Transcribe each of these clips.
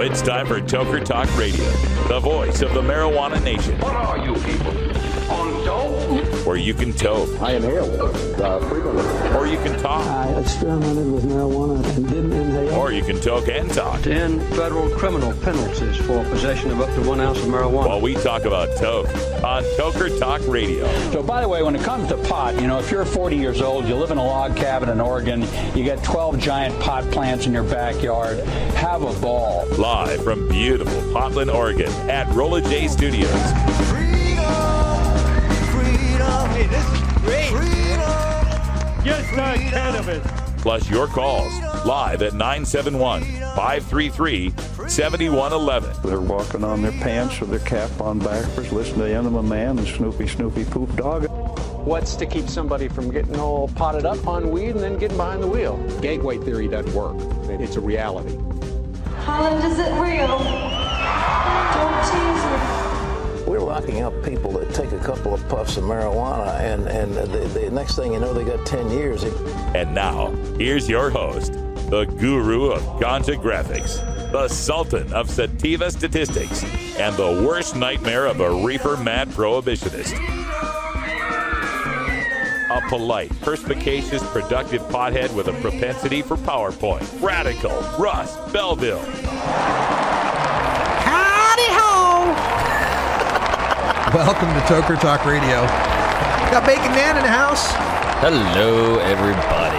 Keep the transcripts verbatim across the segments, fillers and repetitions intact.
it's time for Toker Talk Radio, the voice of the marijuana nation. What are you people? On dope? Where you can toke. I inhale uh, frequently. Or you can talk. I experimented with marijuana and didn't inhale. Or you can toke and talk. ten federal criminal penalties for possession of up to one ounce of marijuana. While we talk about toke on Toker Talk Radio. So, by the way, when it comes to pot, you know, if you're forty years old, you live in a log cabin in Oregon, you got twelve giant pot plants in your backyard, have a ball. Live from beautiful Portland, Oregon at Rolla J Studios. Hey, this is great. Just not cannabis. Plus your calls live at nine seven one, five three three, seven one one one. They're walking on their pants with their cap on backwards, listening to Enema Man and Snoopy Snoopy Poop Dog. What's to keep somebody from getting all potted up on weed and then getting behind the wheel? Gateway theory doesn't work. It's a reality. Holland, is it real? Don't tease me. We're locking up people that take a couple of puffs of marijuana, and, and the, the next thing you know, they got ten years. And now, here's your host, the guru of ganja graphics, the sultan of sativa statistics, and the worst nightmare of a reefer-mad prohibitionist. A polite, perspicacious, productive pothead with a propensity for PowerPoint. Radical Russ Belville. Howdy ho! Welcome to Toker Talk Radio. Got Bacon Man in the house. Hello, everybody.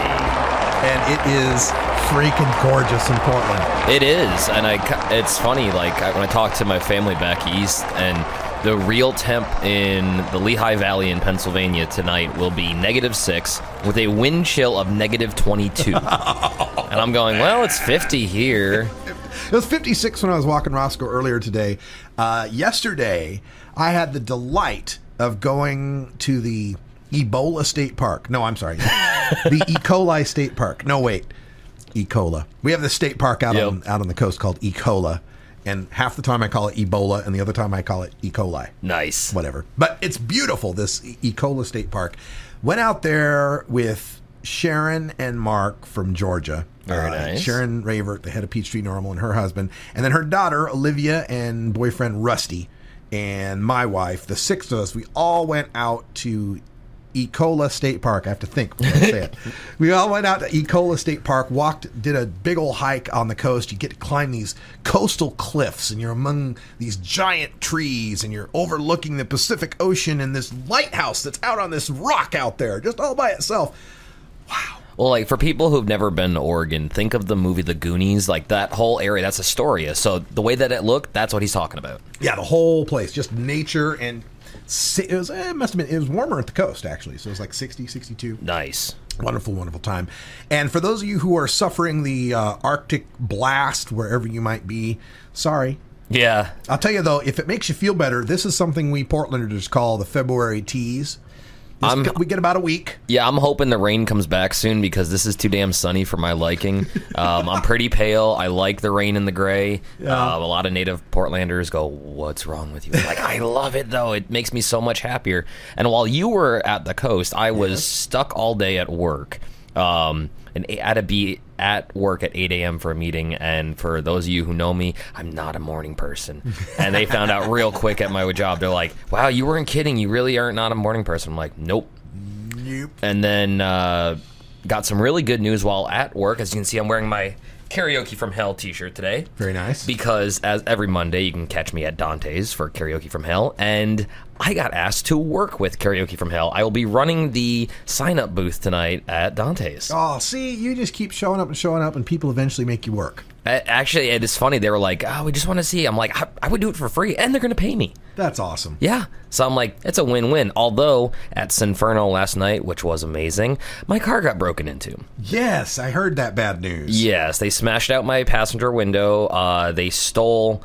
And it is freaking gorgeous in Portland. It is, and I. It's funny, like when I talk to my family back east, and the real temp in the Lehigh Valley in Pennsylvania tonight will be negative six with a wind chill of negative twenty-two. Oh, and I'm going, well, it's fifty here. It was fifty-six when I was walking Roscoe earlier today. Uh, yesterday, I had the delight of going to the Ebola State Park. No, I'm sorry. The E. coli State Park. No, wait. E. coli. We have this state park out, yep. on, out on the coast called E. coli. And half the time I call it Ebola, and the other time I call it E. coli. Nice. Whatever. But it's beautiful, this E. coli State Park. Went out there with Sharon and Mark from Georgia. Very uh, nice. Sharon Ravert, the head of Peachtree Normal, and her husband. And then her daughter, Olivia, and boyfriend, Rusty. And my wife, the six of us, we all went out to E. coli State Park. I have to think when I say it. We all went out to E. coli State Park, walked, did a big old hike on the coast. You get to climb these coastal cliffs, and you're among these giant trees, and you're overlooking the Pacific Ocean and this lighthouse that's out on this rock out there, just all by itself. Wow. Well, like, for people who've never been to Oregon, think of the movie The Goonies. Like, that whole area, that's Astoria. So the way that it looked, that's what he's talking about. Yeah, the whole place, just nature, and it was, it must have been, it was warmer at the coast, actually. So it was like sixty, sixty-two. Nice. Wonderful, wonderful time. And for those of you who are suffering the uh, Arctic blast, wherever you might be, sorry. Yeah. I'll tell you, though, if it makes you feel better, this is something we Portlanders call the February tease. This, we get about a week. Yeah, I'm hoping the rain comes back soon because this is too damn sunny for my liking. Um, I'm pretty pale. I like the rain and the gray. Yeah. Uh, a lot of native Portlanders go, what's wrong with you? Like, I love it, though. It makes me so much happier. And while you were at the coast, I was yes. stuck all day at work. Um, and I had to be at work at eight a.m. for a meeting, and for those of you who know me, I'm not a morning person. And they found out real quick at my job. They're like, wow, you weren't kidding. You really aren't not a morning person. I'm like, nope. Nope. And then uh, got some really good news while at work. As you can see, I'm wearing my Karaoke from Hell t-shirt today. Very nice. Because as every Monday, you can catch me at Dante's for Karaoke from Hell, and I got asked to work with Karaoke from Hell. I will be running the sign-up booth tonight at Dante's. Oh, see, you just keep showing up and showing up, and people eventually make you work. Actually, it is funny. They were like, oh, we just want to see. I'm like, I, I would do it for free, and they're going to pay me. That's awesome. Yeah. So I'm like, it's a win-win. Although, at Sinferno last night, which was amazing, my car got broken into. Yes, I heard that bad news. Yes, they smashed out my passenger window. Uh, they stole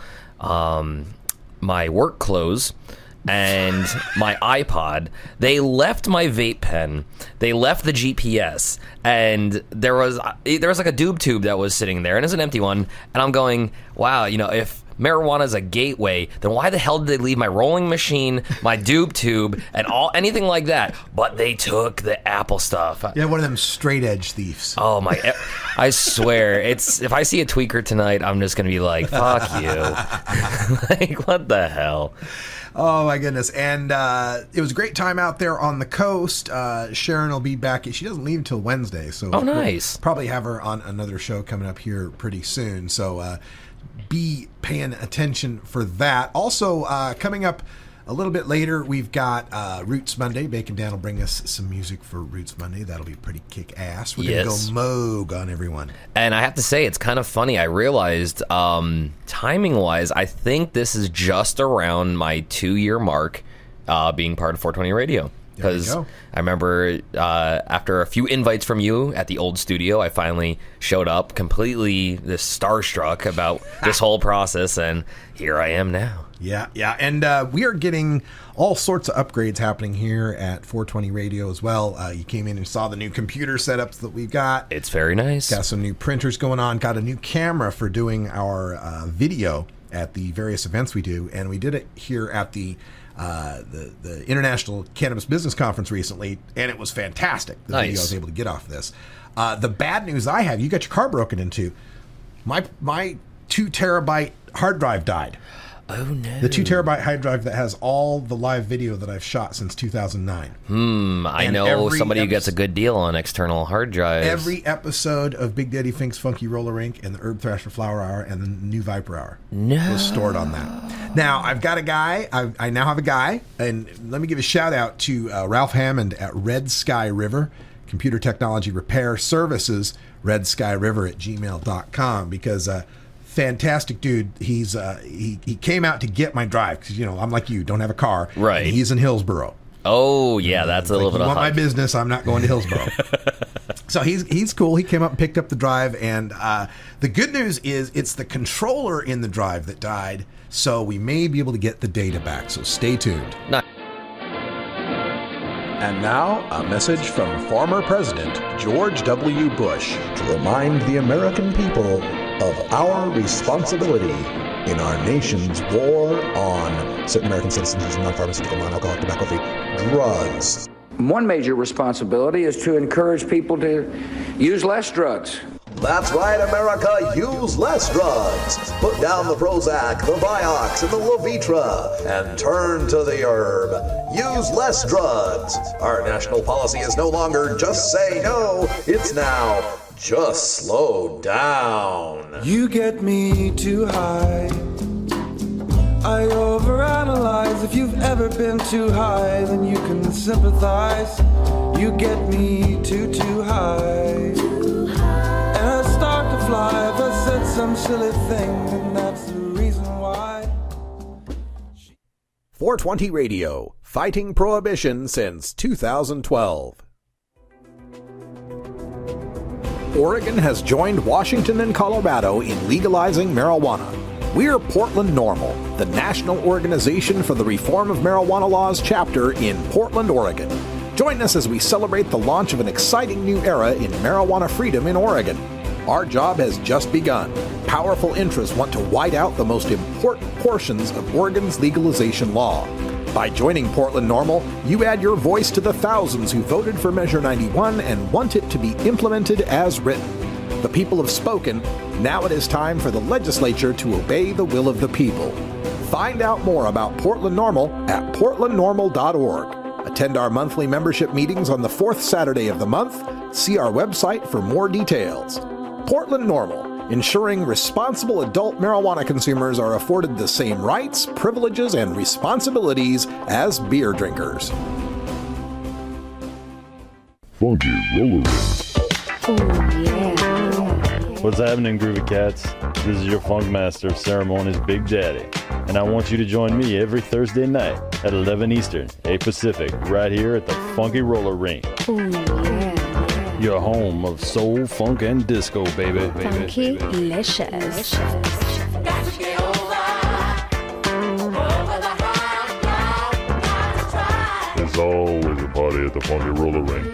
um, my work clothes and my iPod. They left my vape pen. They left the G P S, and there was there was like a doob tube that was sitting there, and it's an empty one. And I'm going, wow, you know, if marijuana is a gateway, then why the hell did they leave my rolling machine, my dupe tube, and all anything like that? But they took the Apple stuff. Yeah, one of them straight edge thieves. Oh my! I swear, it's if I see a tweaker tonight, I'm just gonna be like, "Fuck you!" Like, what the hell? Oh my goodness. And uh, it was a great time out there on the coast. Uh, Sharon will be back. She doesn't leave until Wednesday, so oh nice. We'll probably have her on another show coming up here pretty soon. So uh, be paying attention for that. Also, uh, coming up a little bit later, we've got uh, Roots Monday. Bacon Dan will bring us some music for Roots Monday. That'll be pretty kick-ass. We're yes. going to go Moog on everyone. And I have to say, it's kind of funny. I realized, um, timing-wise, I think this is just around my two-year mark uh, being part of four twenty Radio. Because I remember uh, after a few invites from you at the old studio, I finally showed up completely this starstruck about this whole process, and here I am now. Yeah, yeah, and uh, we are getting all sorts of upgrades happening here at four twenty Radio as well. Uh, you came in and saw the new computer setups that we've got. It's very nice. Got some new printers going on. Got a new camera for doing our uh, video at the various events we do, and we did it here at the uh, the, the International Cannabis Business Conference recently, and it was fantastic. The nice. video I was able to get off this. Uh, the bad news I have, you got your car broken into. My my two terabyte hard drive died. Oh, no. The two terabyte hard drive that has all the live video that I've shot since two thousand nine. Hmm, I and know somebody who gets a good deal on external hard drives. Every episode of Big Daddy Fink's Funky Roller Rink and the Herb Thrasher Flower Hour and the New Viper Hour no. was stored on that. Now, I've got a guy, I, I now have a guy, and let me give a shout out to uh, Ralph Hammond at Red Sky River, Computer Technology Repair Services, red sky river at gmail dot com, because... Uh, fantastic dude. He's uh, he he came out to get my drive because you know I'm like you, don't have a car. Right. And he's in Hillsboro. Oh yeah, that's a like, little bit. You of want my business? I'm not going to Hillsboro. So he's he's cool. He came up and picked up the drive, and uh, the good news is it's the controller in the drive that died. So we may be able to get the data back. So stay tuned. Nice. And now, a message from former President George W. Bush to remind the American people of our responsibility in our nation's war on certain American citizens using non-pharmaceutical, non-alcoholic, tobacco-free drugs. One major responsibility is to encourage people to use less drugs. That's right, America, use less drugs. Put down the Prozac, the Vioxx, and the Levitra, and turn to the herb. Use less drugs. Our national policy is no longer just say no, it's now just slow down. You get me too high. I overanalyze. If you've ever been too high, then you can sympathize. You get me too, too high. Too high. And I start to fly if I said some silly thing, and that's the reason why. four twenty Radio, fighting prohibition since two thousand twelve. Oregon has joined Washington and Colorado in legalizing marijuana. We're Portland NORML, the National Organization for the Reform of Marijuana Laws chapter in Portland, Oregon. Join us as we celebrate the launch of an exciting new era in marijuana freedom in Oregon. Our job has just begun. Powerful interests want to white out the most important portions of Oregon's legalization law. By joining Portland NORML, you add your voice to the thousands who voted for Measure ninety-one and want it to be implemented as written. The people have spoken. Now it is time for the legislature to obey the will of the people. Find out more about Portland NORML at portland normal dot org. Attend our monthly membership meetings on the fourth Saturday of the month. See our website for more details. Portland NORML, ensuring responsible adult marijuana consumers are afforded the same rights, privileges, and responsibilities as beer drinkers. Funky Roller Rink. Oh, yeah. What's happening, Groovy Cats? This is your Funk Master of Ceremonies, Big Daddy, and I want you to join me every Thursday night at eleven Eastern, eight Pacific, right here at the Funky Roller Rink. Oh, yeah. Your home of soul, funk, and disco, baby. Funky Licious. There's always a party at the Funky Roller Rink.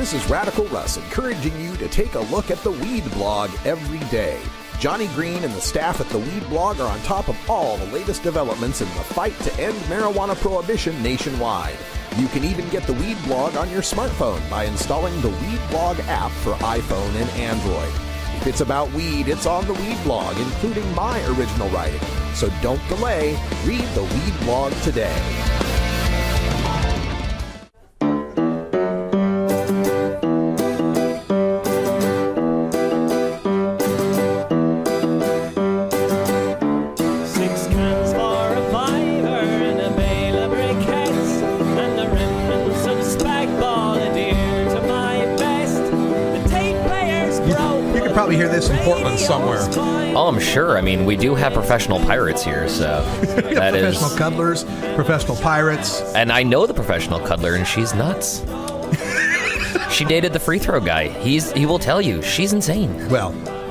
This is Radical Russ encouraging you to take a look at the Weed Blog every day. Johnny Green and the staff at the Weed Blog are on top of all the latest developments in the fight to end marijuana prohibition nationwide. You can even get the Weed Blog on your smartphone by installing the Weed Blog app for iPhone and Android. If it's about weed, it's on the Weed Blog, including my original writing. So don't delay. Read the Weed Blog today. Probably hear this in Portland somewhere. Oh, I'm sure. I mean, we do have professional pirates here, so that professional is professional cuddlers, professional pirates, and I know the professional cuddler, and she's nuts. She dated the free throw guy. He's he will tell you she's insane. Well,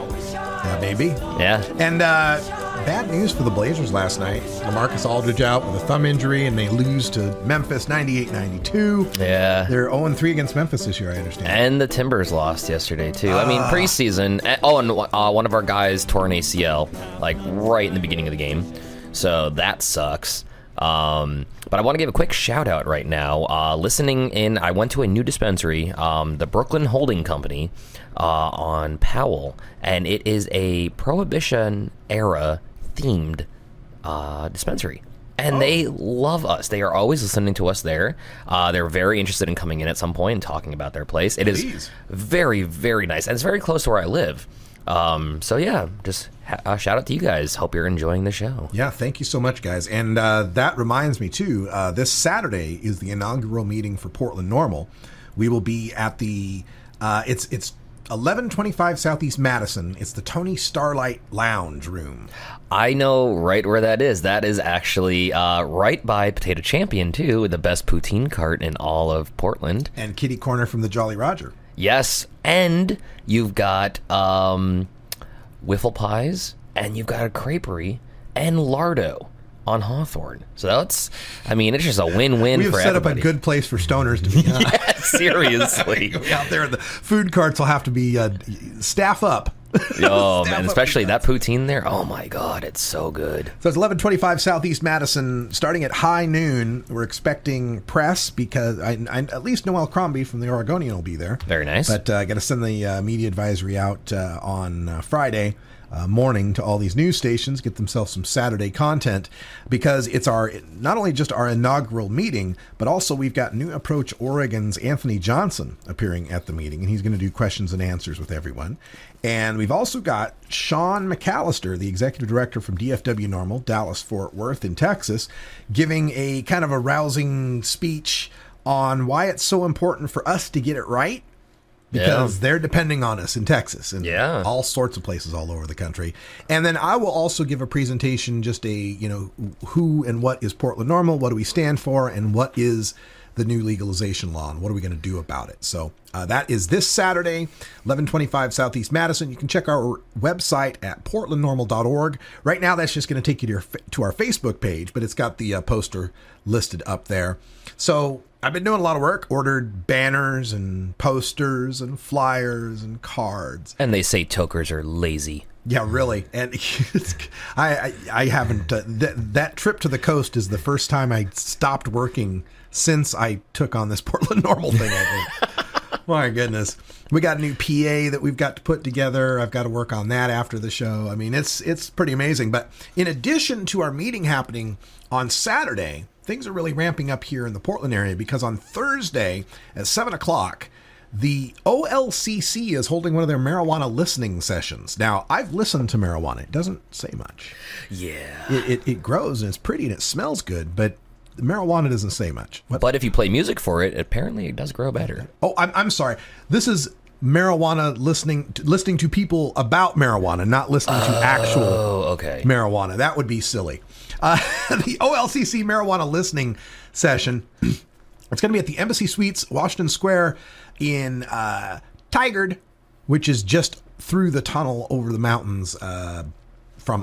yeah, maybe. Yeah. And uh, bad news for the Blazers last night. LaMarcus Aldridge out with a thumb injury, and they lose to Memphis ninety-eight ninety-two. Yeah. They're oh and three against Memphis this year, I understand. And the Timbers lost yesterday, too. Uh, I mean, preseason. Oh, and uh, one of our guys tore an A C L, like, right in the beginning of the game. So that sucks. Um, but I want to give a quick shout out right now. Uh, listening in, I went to a new dispensary, um, the Brooklyn Holding Company, uh, on Powell, and it is a Prohibition era themed uh, dispensary. And oh. they love us. They are always listening to us there. Uh, they're very interested in coming in at some point and talking about their place. It Please. is very, very nice. And it's very close to where I live. Um, so, yeah, just ha- uh, shout out to you guys. Hope you're enjoying the show. Yeah, thank you so much, guys. And uh, that reminds me, too, uh, this Saturday is the inaugural meeting for Portland Normal. We will be at the, uh, it's it's eleven twenty-five Southeast Madison. It's the Tony Starlight Lounge Room. I know right where that is. That is actually uh, right by Potato Champion, too, the best poutine cart in all of Portland. And kitty corner from the Jolly Roger. Yes, and you've got um, wiffle pies, and you've got a creperie, and Lardo on Hawthorne. So that's, I mean, it's just a win-win We've for set everybody. up a good place for stoners to be. Yeah, seriously. Out there, the food carts will have to be uh, staff up. Oh, man, especially that poutine there. Oh, my God, it's so good. So it's eleven twenty-five Southeast Madison, starting at high noon. We're expecting press because I, I, at least Noel Crombie from the Oregonian will be there. Very nice. But I uh, got to send the uh, media advisory out uh, on uh, Friday uh, morning to all these news stations, get themselves some Saturday content, because it's our not only just our inaugural meeting, but also we've got New Approach Oregon's Anthony Johnson appearing at the meeting, and he's going to do questions and answers with everyone. And we've also got Sean McAllister, the executive director from D F W Normal, Dallas-Fort Worth in Texas, giving a kind of a rousing speech on why it's so important for us to get it right, because yeah. they're depending on us in Texas and yeah. all sorts of places all over the country. And then I will also give a presentation, just a, you know, who and what is Portland Normal, what do we stand for, and what is the new legalization law, and what are we going to do about it? So uh, that is this Saturday, eleven twenty-five Southeast Madison. You can check our website at portland normal dot org. Right now, that's just going to take you to, your, to our Facebook page, but it's got the uh, poster listed up there. So I've been doing a lot of work, ordered banners and posters and flyers and cards. And they say tokers are lazy. Yeah, really. And it's, I, I, I haven't, uh, th- that trip to the coast is the first time I stopped working since I took on this Portland Normal thing, I think. My goodness. We got a new P A that we've got to put together. I've got to work on that after the show. I mean, it's it's pretty amazing. But in addition to our meeting happening on Saturday, things are really ramping up here in the Portland area, because on Thursday at seven o'clock, the O L C C is holding one of their marijuana listening sessions. Now, I've listened to marijuana. It doesn't say much. Yeah. It, it, it grows and it's pretty and it smells good, but marijuana doesn't say much. What? But if you play music for it, apparently it does grow better. Oh, I'm, I'm sorry. This is marijuana listening to, listening to people about marijuana, not listening to oh, actual okay. marijuana. That would be silly. Uh, the O L C C marijuana listening session, it's going to be at the Embassy Suites, Washington Square in uh, Tigard, which is just through the tunnel over the mountains uh, from us.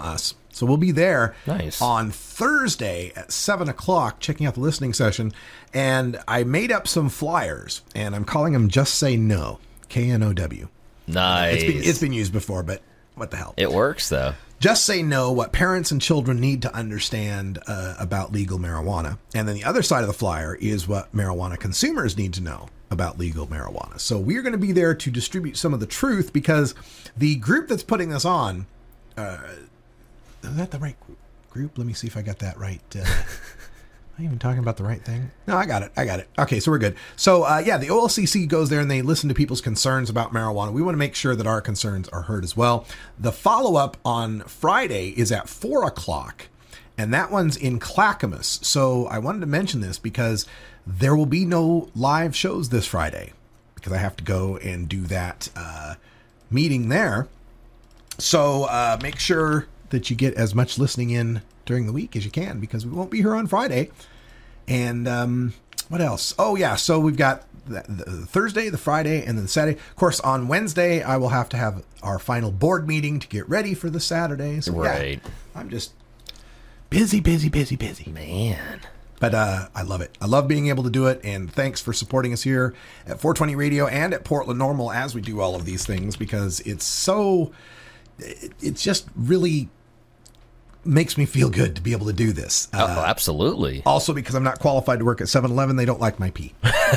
So we'll be there nice. on Thursday at seven o'clock, checking out the listening session. And I made up some flyers, and I'm calling them Just Say No, K N O W. Nice. It's been, it's been used before, but what the hell? It works, though. Just say no, what parents and children need to understand uh, about legal marijuana. And then the other side of the flyer is what marijuana consumers need to know about legal marijuana. So we're going to be there to distribute some of the truth, because the group that's putting this on, uh, is that the right group? Let me see if I got that right. Uh, am I even talking about the right thing? No, I got it. I got it. Okay, so we're good. So, uh, yeah, the O L C C goes there and they listen to people's concerns about marijuana. We want to make sure that our concerns are heard as well. The follow-up on Friday is at four o'clock, and that one's in Clackamas. So I wanted to mention this because there will be no live shows this Friday, because I have to go and do that uh, meeting there. So uh, make sure that you get as much listening in during the week as you can, because we won't be here on Friday. And um, what else? Oh, yeah. So we've got the, the Thursday, the Friday, and then the Saturday. Of course, on Wednesday, I will have to have our final board meeting to get ready for the Saturday. So, right. Yeah, I'm just busy, busy, busy, busy. Man. But uh, I love it. I love being able to do it. And thanks for supporting us here at four twenty Radio and at Portland Normal as we do all of these things, because it's so, it, it's just really makes me feel good to be able to do this. Oh, uh, absolutely. Also, because I'm not qualified to work at seven eleven, they don't like my pee.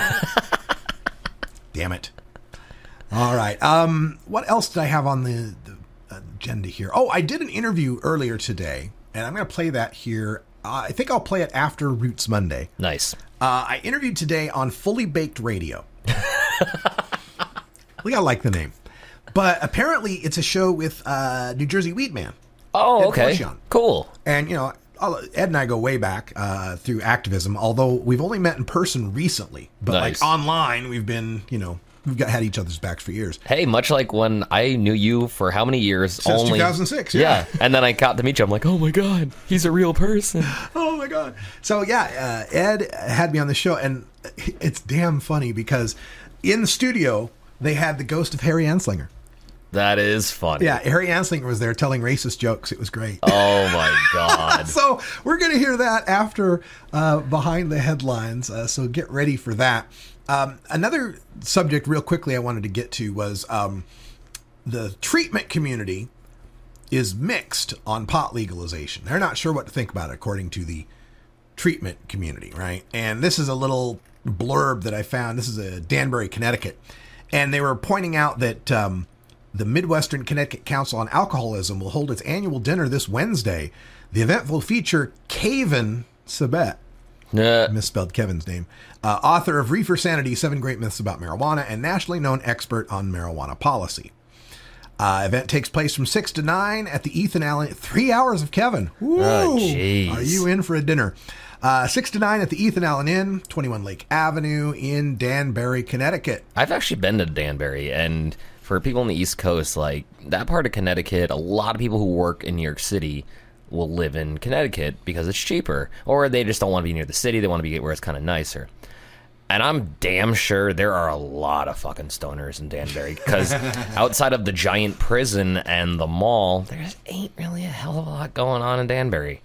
Damn it. All right. Um, what else did I have on the, the agenda here? Oh, I did an interview earlier today, and I'm going to play that here. Uh, I think I'll play it after Roots Monday. Nice. Uh, I interviewed today on Fully Baked Radio. Well, I like the name. But apparently it's a show with uh, New Jersey Weedman. Oh, okay. Cool. And, you know, Ed and I go way back uh, through activism, although we've only met in person recently. But, nice. like, online, we've been, you know, we've got had each other's backs for years. Hey, much like when I knew you for how many years? Since only... two thousand six, yeah. Yeah, and then I got to meet you. I'm like, oh, my God, he's a real person. Oh, my God. So, yeah, uh, Ed had me on the show, and it's damn funny because in the studio, they had the ghost of Harry Anslinger. That is funny. Yeah, Harry Anslinger was there telling racist jokes. It was great. Oh, my God. So we're going to hear that after uh, Behind the Headlines, uh, so get ready for that. Um, another subject real quickly I wanted to get to was um, the treatment community is mixed on pot legalization. They're not sure what to think about it, according to the treatment community, right? And this is a little blurb that I found. This is a Danbury, Connecticut. And they were pointing out that um, the Midwestern Connecticut Council on Alcoholism will hold its annual dinner this Wednesday. The event will feature Kevin Sabet. Nah. Misspelled Kevin's name. Uh, author of Reefer Sanity, Seven Great Myths About Marijuana, and nationally known expert on marijuana policy. Uh, event takes place from six to nine at the Ethan Allen. Three hours of Kevin. Woo! Oh, jeez. Are you in for a dinner? Uh, six to nine at the Ethan Allen Inn, twenty-one Lake Avenue in Danbury, Connecticut. I've actually been to Danbury, and for people on the East Coast, like that part of Connecticut, a lot of people who work in New York City will live in Connecticut because it's cheaper, or they just don't want to be near the city. They want to be where it's kind of nicer. And I'm damn sure there are a lot of fucking stoners in Danbury, because outside of the giant prison and the mall, there just ain't really a hell of a lot going on in Danbury.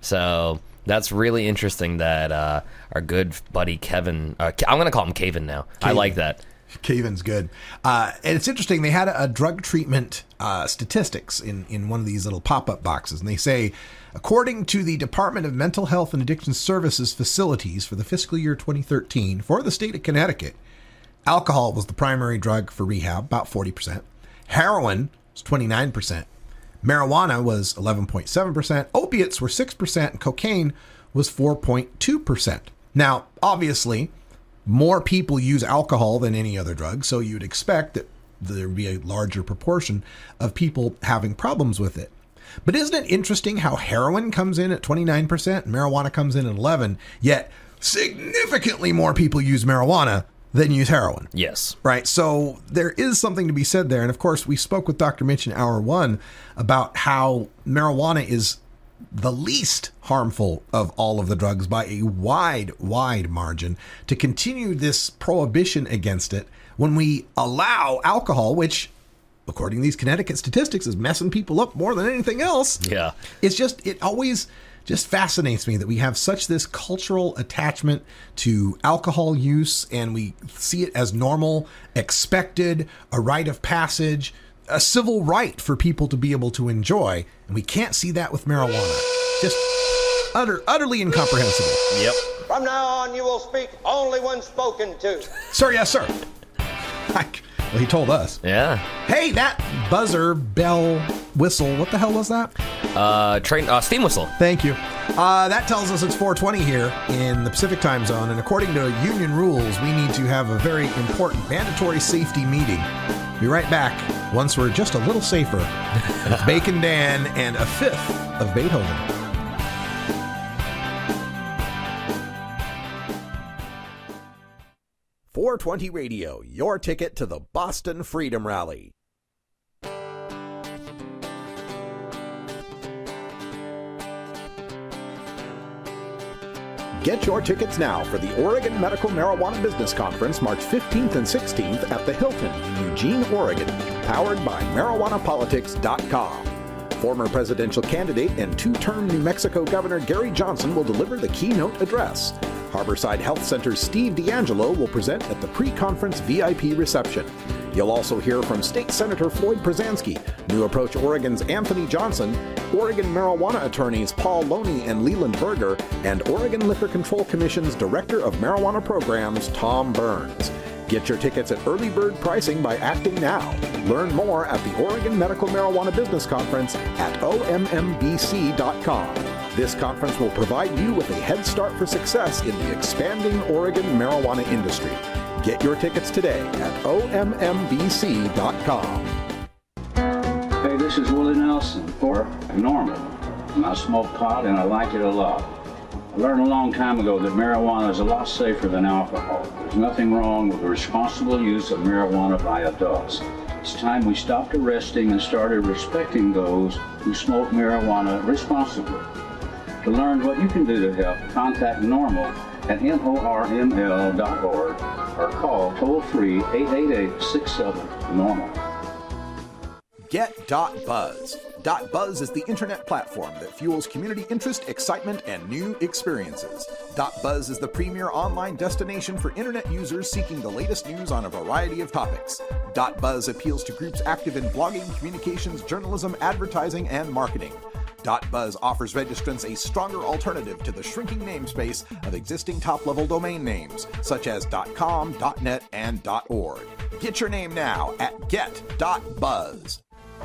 So that's really interesting that uh, our good buddy Kevin, uh, I'm going to call him Kevin now. Kevin. I like that. Kevin's good. Uh, and it's interesting. They had a, a drug treatment uh, statistics in, in one of these little pop-up boxes. And they say, according to the Department of Mental Health and Addiction Services facilities for the fiscal year twenty thirteen for the state of Connecticut, alcohol was the primary drug for rehab, about forty percent. Heroin was twenty-nine percent. Marijuana was eleven point seven percent. Opiates were six percent. And cocaine was four point two percent. Now, obviously, more people use alcohol than any other drug, so you'd expect that there would be a larger proportion of people having problems with it. But isn't it interesting how heroin comes in at twenty-nine percent and marijuana comes in at eleven percent, yet significantly more people use marijuana than use heroin? Yes. Right? So there is something to be said there. And of course, we spoke with Doctor Mitch in hour one about how marijuana is the least harmful of all of the drugs by a wide, wide margin. To continue this prohibition against it when we allow alcohol, which according to these Connecticut statistics, is messing people up more than anything else. Yeah. It's just, it always just fascinates me that we have such this cultural attachment to alcohol use, and we see it as normal, expected, a rite of passage, a civil right for people to be able to enjoy. And we can't see that with marijuana. Just utter, utterly incomprehensible. Yep. From now on, you will speak only when spoken to. Sir, yes, sir. Well, he told us. Yeah. Hey, that buzzer, bell, whistle, what the hell was that? Uh, train, uh, steam whistle. Thank you. Uh, that tells us it's four twenty here in the Pacific time zone, and according to union rules, we need to have a very important mandatory safety meeting. Be right back once we're just a little safer with Bacon Dan and a fifth of Beethoven. four twenty Radio, your ticket to the Boston Freedom Rally. Get your tickets now for the Oregon Medical Marijuana Business Conference March fifteenth and sixteenth at the Hilton in Eugene, Oregon, powered by marijuana politics dot com. Former presidential candidate and two-term New Mexico Governor Gary Johnson will deliver the keynote address. Harborside Health Center's Steve D'Angelo will present at the pre-conference V I P reception. You'll also hear from State Senator Floyd Przansky, New Approach Oregon's Anthony Johnson, Oregon marijuana attorneys Paul Loney and Leland Berger, and Oregon Liquor Control Commission's Director of Marijuana Programs, Tom Burns. Get your tickets at early bird pricing by acting now. Learn more at the Oregon Medical Marijuana Business Conference at O M M B C dot com. This conference will provide you with a head start for success in the expanding Oregon marijuana industry. Get your tickets today at O M M B C dot com. Hey, this is Willie Nelson for Normal. And I smoke pot and I like it a lot. I learned a long time ago that marijuana is a lot safer than alcohol. There's nothing wrong with the responsible use of marijuana by adults. It's time we stopped arresting and started respecting those who smoke marijuana responsibly. To learn what you can do to help, contact Normal at N O R M L dot org or call toll-free eight eight eight, six seven, normal. Get .buzz. .buzz is the internet platform that fuels community interest, excitement, and new experiences. .buzz is the premier online destination for internet users seeking the latest news on a variety of topics. .buzz appeals to groups active in blogging, communications, journalism, advertising, and marketing. .buzz offers registrants a stronger alternative to the shrinking namespace of existing top-level domain names, such as .com, .net, and .org. Get your name now at get dot buzz.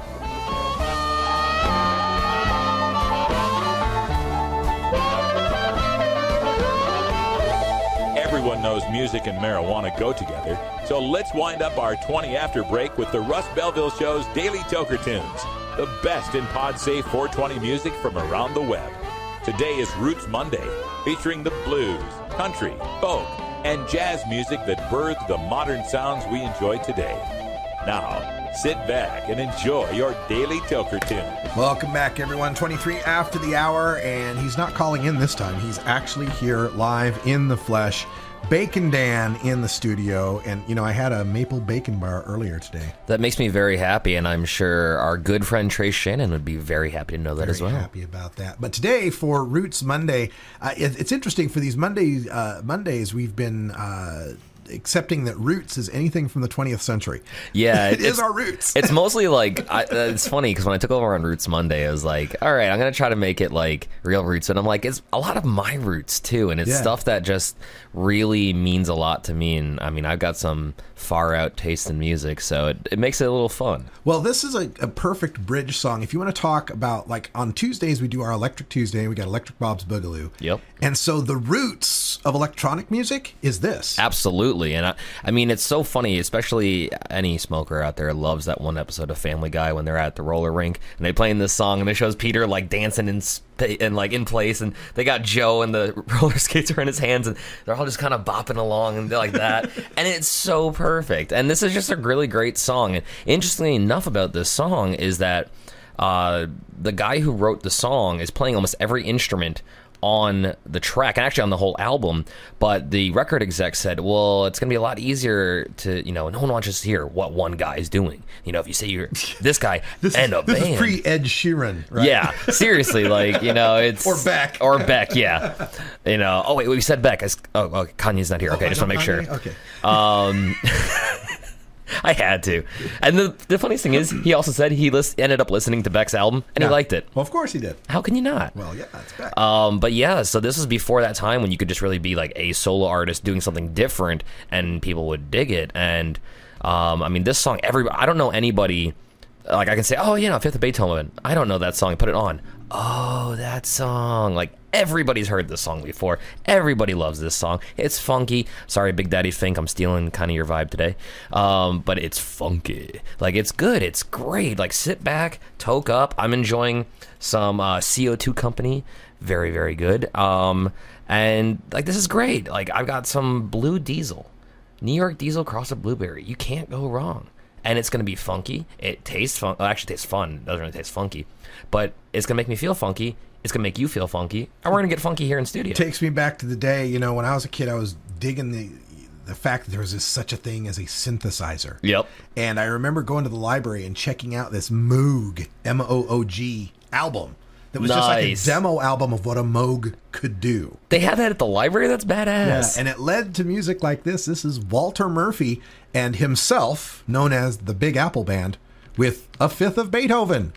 Everyone knows music and marijuana go together, so let's wind up our twenty after break with the Russ Belville Show's Daily Toker Tunes, the best in pod-safe four twenty music from around the web. Today is Roots Monday, featuring the blues, country, folk, and jazz music that birthed the modern sounds we enjoy today. Now, sit back and enjoy your Daily Toker Tune. Welcome back, everyone. twenty-three after the hour, and he's not calling in this time. He's actually here live in the flesh. Bacon Dan in the studio, and you know, I had a maple bacon bar earlier today. That makes me very happy, and I'm sure our good friend Trace Shannon would be very happy to know that very as well. Happy about that. But today for Roots Monday, uh, it, it's interesting for these Mondays. Uh, Mondays we've been uh, accepting that roots is anything from the twentieth century. Yeah, it is our roots. It's mostly like I, uh, it's funny because when I took over on Roots Monday, I was like, all right, I'm gonna try to make it like real roots, and I'm like, it's a lot of my roots too, and it's yeah. stuff that just really means a lot to me. And I mean, I've got some far out taste in music, so it, it makes it a little fun. Well, this is a, a perfect bridge song. If you want to talk about, like, on Tuesdays we do our Electric Tuesday, we got Electric Bob's Boogaloo. Yep. And so the roots of electronic music is this. Absolutely. And I, I mean, it's so funny, especially any smoker out there loves that one episode of Family Guy when they're at the roller rink and they playing this song and it shows Peter like dancing in and like in place, and they got Joe and the roller skates are in his hands and they're all just kind of bopping along and like that. And it's so perfect. And this is just a really great song. And interestingly enough about this song is that uh, the guy who wrote the song is playing almost every instrument on the track and actually on the whole album, but the record exec said, well, it's going to be a lot easier to, you know, no one wants us to hear what one guy is doing. You know, if you say you're this guy this and is, a this band. This is pre-Ed Sheeran, right? Yeah, seriously, like, you know, it's... Or Beck. Or Beck, yeah. You know, oh, wait, we said Beck. I, oh, oh, Kanye's not here. Okay, oh, I just want to make Kanye? sure. Okay. Um... I had to. And the the funniest thing is, he also said he list, ended up listening to Beck's album, and yeah. he liked it. Well, of course he did. How can you not? Well, yeah, that's Beck. Um, but yeah, so this was before that time when you could just really be like a solo artist doing something different, and people would dig it. And, um, I mean, this song, every I don't know anybody, like I can say, oh, you know, Fifth of Beethoven. I don't know that song. Put it on. Oh, that song. Like, everybody's heard this song before. Everybody loves this song. It's funky. Sorry, Big Daddy Fink, I'm stealing kind of your vibe today. Um, but it's funky. Like, it's good. It's great. Like, sit back, toke up. I'm enjoying some uh, C O two Company. Very, very good. Um, and, like, this is great. Like, I've got some Blue Diesel. New York Diesel cross a blueberry. You can't go wrong. And it's going to be funky. It tastes fun. Well, actually, it tastes fun. It doesn't really taste funky. But it's going to make me feel funky. It's going to make you feel funky. And we're going to get funky here in studio. It takes me back to the day, you know, when I was a kid, I was digging the the fact that there was this, such a thing as a synthesizer. Yep. And I remember going to the library and checking out this Moog, M O O G, album. That was nice. just like a demo album of what a Moog could do. They had that at the library? That's badass. Yeah, and it led to music like this. This is Walter Murphy and himself, known as the Big Apple Band, with A Fifth of Beethoven.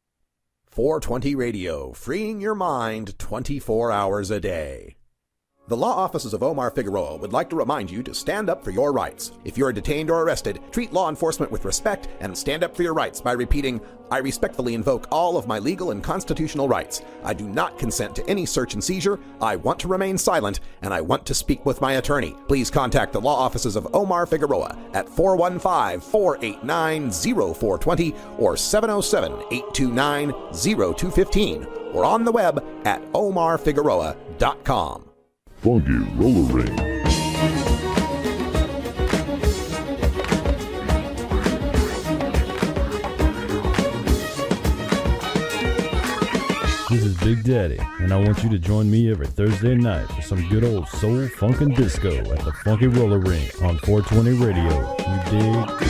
four twenty Radio, freeing your mind twenty-four hours a day. The law offices of Omar Figueroa would like to remind you to stand up for your rights. If you're detained or arrested, treat law enforcement with respect and stand up for your rights by repeating, I respectfully invoke all of my legal and constitutional rights. I do not consent to any search and seizure. I want to remain silent, and I want to speak with my attorney. Please contact the law offices of Omar Figueroa at four one five, four eight nine, zero four two zero or seven oh seven, eight two nine, zero two one five or on the web at omar figueroa dot com. Funky Roller Ring. This is Big Daddy, and I want you to join me every Thursday night for some good old soul, funk, and disco at the Funky Roller Ring on four twenty Radio. You dig?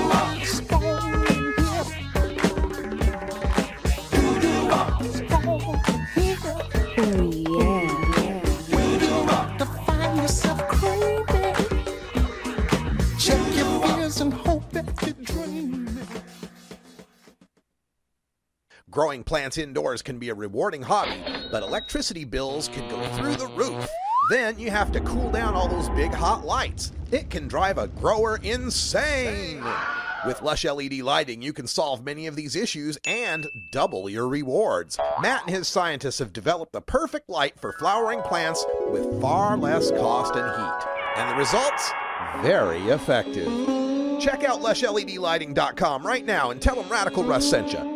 Growing plants indoors can be a rewarding hobby, but electricity bills can go through the roof. Then you have to cool down all those big hot lights. It can drive a grower insane. With Lush L E D lighting, you can solve many of these issues and double your rewards. Matt and his scientists have developed the perfect light for flowering plants with far less cost and heat. And the results? Very effective. Check out lush L E D lighting dot com right now and tell them Radical Russ sent you.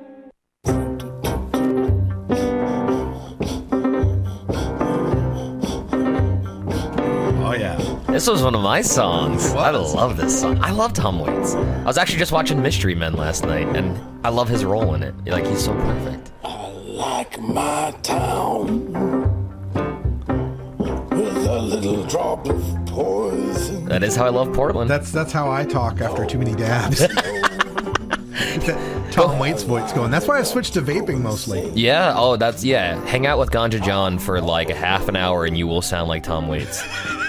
Oh, yeah. This was one of my songs. I love this song. I love Tom Waits. I was actually just watching Mystery Men last night, and I love his role in it. Like, he's so perfect. I like my town with a little drop of poison. That is how I love Portland. That's that's how I talk after too many dabs. Tom Waits voice going. That's why I switched to vaping mostly. Yeah. Oh, that's yeah. Hang out with Ganja John for like a half an hour, and you will sound like Tom Waits.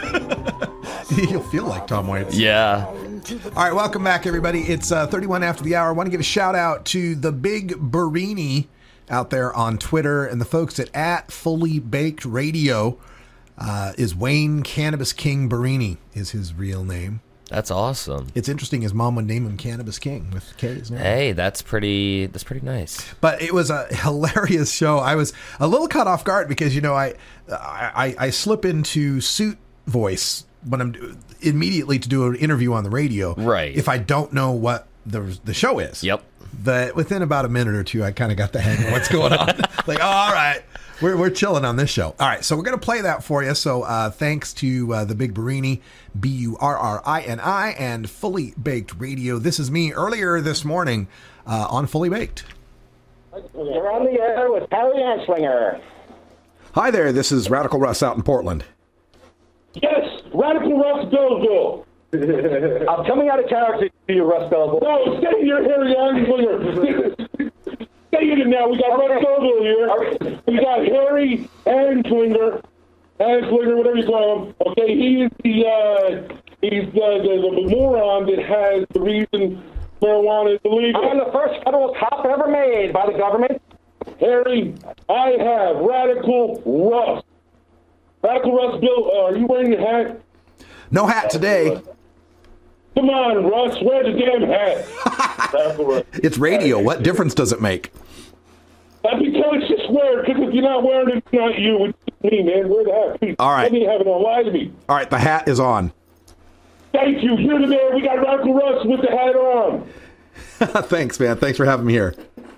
You'll feel like Tom Waits. Yeah. All right, welcome back, everybody. It's uh, thirty-one after the hour. I want to give a shout out to the Big Barini out there on Twitter and the folks at at Fully Baked Radio. Uh, is Wayne Cannabis King Barini is his real name. That's awesome. It's interesting. His mom would name him Cannabis King with K's name. Hey, that's pretty. That's pretty nice. But it was a hilarious show. I was a little caught off guard because you know I I, I slip into suit voice when I'm immediately to do an interview on the radio. Right. If I don't know what the the show is. Yep. But within about a minute or two, I kind of got the hang of what's going on. Like, oh, all right. We're we're chilling on this show. All right, so we're going to play that for you. So uh, thanks to uh, the Big Barini, B U R R I N I, and Fully Baked Radio. This is me earlier this morning uh, on Fully Baked. You're on the air with Harry Anslinger. Hi there, this is Radical Russ out in Portland. Yes, Radical Russ Belleville. I'm coming out of character to you, Russ Belleville. No, stay here, Harry Anslinger. Stay in it now. We got Russ Belleville here. We got Harry Anslinger. Anslinger, whatever you call him. Okay, he is the, uh, he's the, the, the moron that has the reason marijuana is illegal. I'm the first federal cop ever made by the government. Harry, I have Radical Russ. Radical Russ, Bill, uh, are you wearing your hat? No hat today. Come on, Russ, wear the damn hat. Radical Russ. It's radio. What difference does it make? That's because just wear it, because if you're not wearing it, it's not you. It's me, man. Wear the hat, please. All right. Let me have it on. Lie to me. All right, the hat is on. Thank you. Here to there, we got Radical Russ with the hat on. Thanks, man. Thanks for having me here.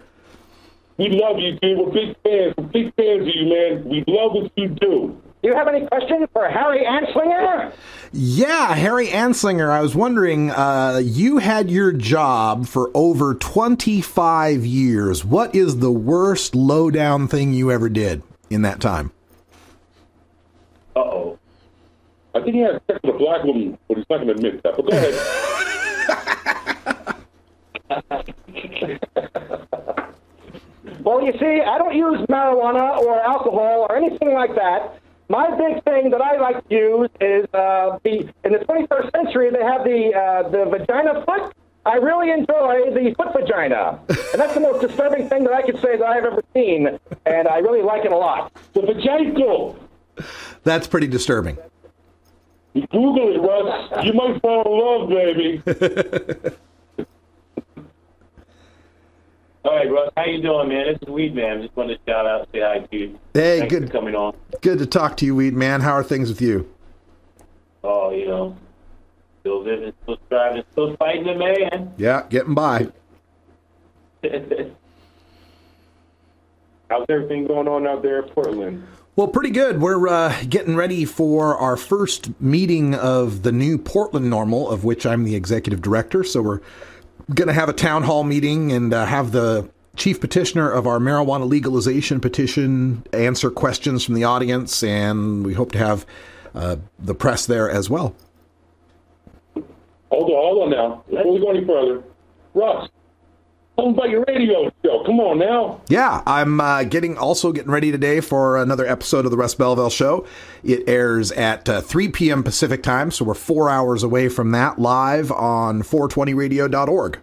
We love you, dude. We're big fans. We're big fans of you, man. We love what you do. Do you have any questions for Harry Anslinger? Yeah, Harry Anslinger. I was wondering, uh, you had your job for over twenty-five years. What is the worst low-down thing you ever did in that time? Uh-oh. I think he had sex with a black woman, but he's not going to admit that. But go ahead. Well, you see, I don't use marijuana or alcohol or anything like that. My big thing that I like to use is uh, the in the twenty-first century they have the uh, the vagina foot. I really enjoy the foot vagina, and that's the most disturbing thing that I could say that I've ever seen, and I really like it a lot. The vagina. That's pretty disturbing. Google it, Russ. You might fall in love, baby. All right, Russ, how you doing, man? This is Weed Man. Just wanted to shout out, say hi to you. Hey, Thanks good for coming on. Good to talk to you, Weed Man. How are things with you? Oh, you know, still living, still striving, still fighting the man. Yeah, getting by. How's everything going on out there in Portland? Well, pretty good. We're uh, getting ready for our first meeting of the new Portland Normal, of which I'm the executive director. So we're going to have a town hall meeting and uh, have the chief petitioner of our marijuana legalization petition answer questions from the audience, and we hope to have uh, the press there as well. Hold on, hold on now. Before we go any further, Russ, tell them about your radio show. Come on now. Yeah, I'm uh, getting also getting ready today for another episode of the Russ Belville Show. It airs at uh, three p.m. Pacific time, so we're four hours away from that, live on four twenty radio dot org.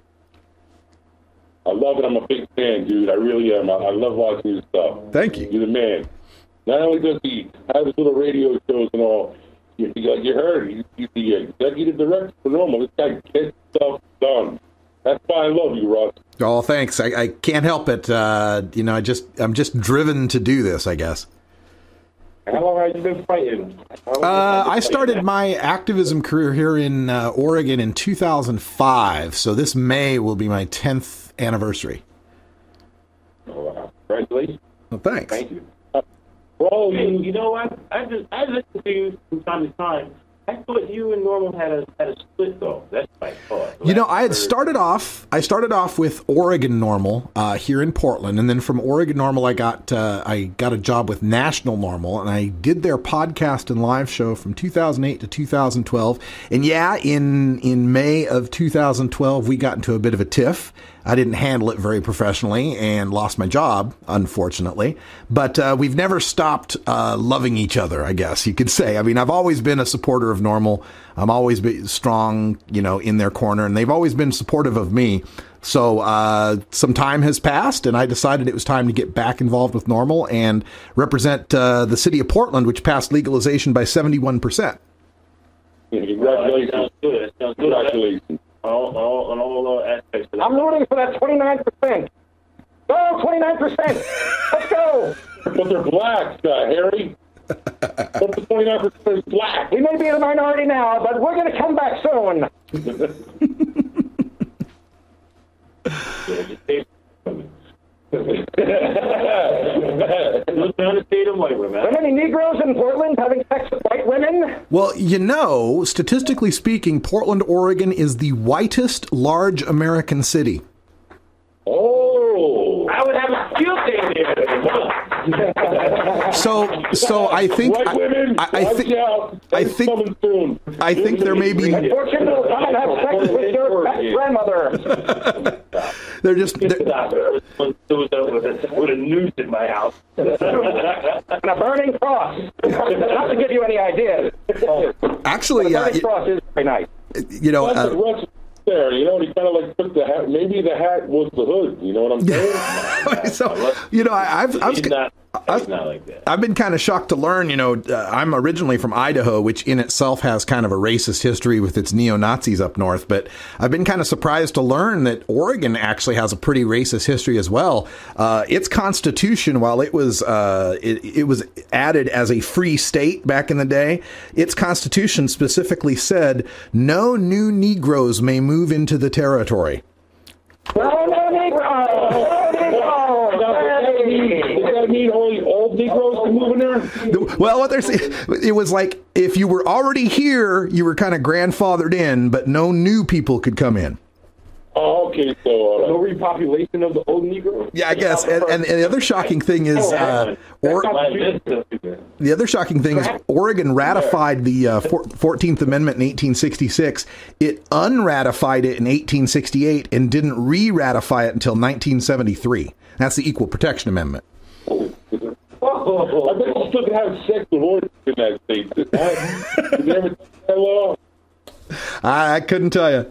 I love it. I'm a big fan, dude. I really am. I, I love watching your stuff. Thank you. You're the man. Not only does he have his little radio shows and all, you, you heard it. He's the executive director for Normal. This guy gets stuff done. That's why I love you, Russ. Oh, thanks. I, I can't help it. Uh, you know, I just I'm just driven to do this, I guess. How long have you been fighting? Uh, I started my activism career here in uh, Oregon in two thousand five, so this May will be my tenth anniversary. Oh, wow. Congratulations. Well, thanks. Thank you. Well, hey, you know what? I just I listen to you from time to time. I thought you and Normal had a had a split though. That's my thought. You know, I had started off. I started off with Oregon Normal uh, here in Portland, and then from Oregon Normal, I got uh, I got a job with National Normal, and I did their podcast and live show from two thousand eight to two thousand twelve. And yeah, in in May of two thousand twelve, we got into a bit of a tiff. I didn't handle it very professionally and lost my job, unfortunately. But uh, we've never stopped uh, loving each other, I guess you could say. I mean, I've always been a supporter of Normal. I'm always been strong, you know, in their corner, and they've always been supportive of me. So uh, some time has passed, and I decided it was time to get back involved with Normal and represent uh, the city of Portland, which passed legalization by seventy-one percent. Yeah, congratulations. Sounds good. Sounds good. Congratulations. All, all, on all uh, aspects of that. I'm rooting for that twenty-nine percent. Go, twenty-nine percent. Let's go. But they're black, uh, Harry. But the twenty-nine percent is black. We may be in the minority now, but we're going to come back soon. Are there any Negroes in Portland having sex with white women? Well, you know, statistically speaking, Portland, Oregon is the whitest large American city. Oh, I would have a field day there. So, so I think, white women, I, I think, I think, I think there may be. Unfortunately, I might have sex with your grandmother. They're just. They're, with a noose in my house. And a burning cross. Not to give you any ideas. Actually, the uh, burning cross is very nice. You know, uh, there, you know, he kind of like took the hat. Maybe the hat was the hood. You know what I'm saying? So, you know, I, I've, I've, not, I've, not like that. I've been kind of shocked to learn, you know, uh, I'm originally from Idaho, which in itself has kind of a racist history with its neo-Nazis up north. But I've been kind of surprised to learn that Oregon actually has a pretty racist history as well. Uh, its constitution, while it was uh, it, it was added as a free state back in the day, its constitution specifically said no new Negroes may move into the territory. No, no, Negro! No, Negro! Does that mean only old Negroes can move in there? Well, what they're saying, it was like if you were already here, you were kind of grandfathered in, but no new people could come in. Oh, okay, so uh, no repopulation of the old Negroes? Yeah, I guess. And, and, and the other shocking thing is, uh, or, the other shocking thing is, Oregon ratified the uh, fourteenth Amendment in eighteen sixty-six. It unratified it in eighteen sixty-eight and didn't re-ratify it until nineteen seventy-three. That's the Equal Protection Amendment. Oh, I bet you still can have sex with horses in that state. Did you ever take that law? I, I couldn't tell you.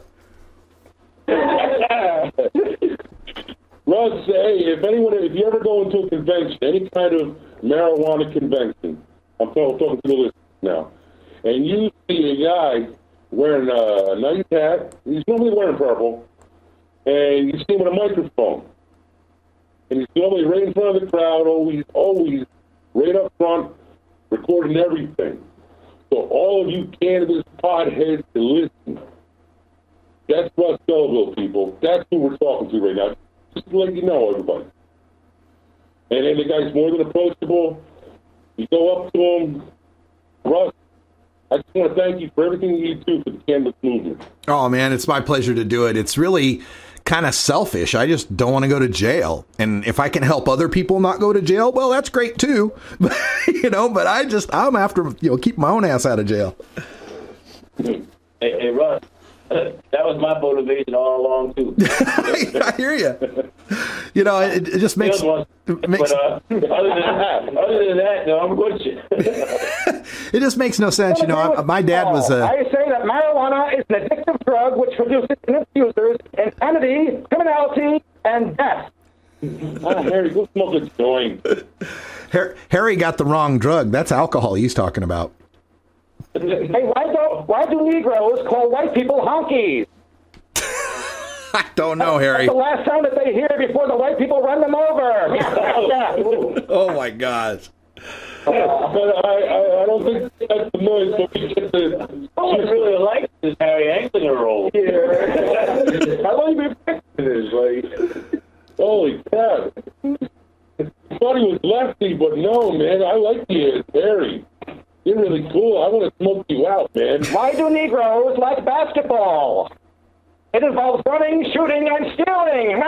Russ, hey, if anyone, if you ever go into a convention, any kind of marijuana convention, I'm talking, talking to the listeners now. And you see a guy wearing a nice hat. He's normally wearing purple. And you see him with a microphone. And he's normally right in front of the crowd, always, always right up front, recording everything. So all of you cannabis potheads to listen. That's Russ Belville, people. That's who we're talking to right now. Just to let you know, everybody. And then the guy's more than approachable. You go up to him. Russ, I just want to thank you for everything you do for the cannabis movement. Oh, man, it's my pleasure to do it. It's really kind of selfish. I just don't want to go to jail. And if I can help other people not go to jail, well, that's great too. You know, but I just, I'm after, you know, keep my own ass out of jail. Hey, hey Russ, that was my motivation all along too. I hear you. You know, it, it just makes... One, it makes but uh, other, than that, other than that, no, I'm with you. It just makes no sense. You know, I, my dad was a... I say that marijuana is an addictive drug which produces in its users insanity, criminality, and death. Oh, Harry, go smoke a joint. Harry got the wrong drug. That's alcohol he's talking about. Hey, why do why do Negroes call white people honkies? I don't know, Harry. That's the last sound that they hear before the white people run them over. Oh my gosh. But I, I, I don't think that's the noise. So we get the. Oh, I really like this Harry Anslinger role. Yeah. How long you been fixing this? Like, holy crap! I thought he was lefty, but no, man. I like you, Harry. You're really cool. I want to smoke you out, man. Why do Negroes like basketball? It involves running, shooting, and stealing.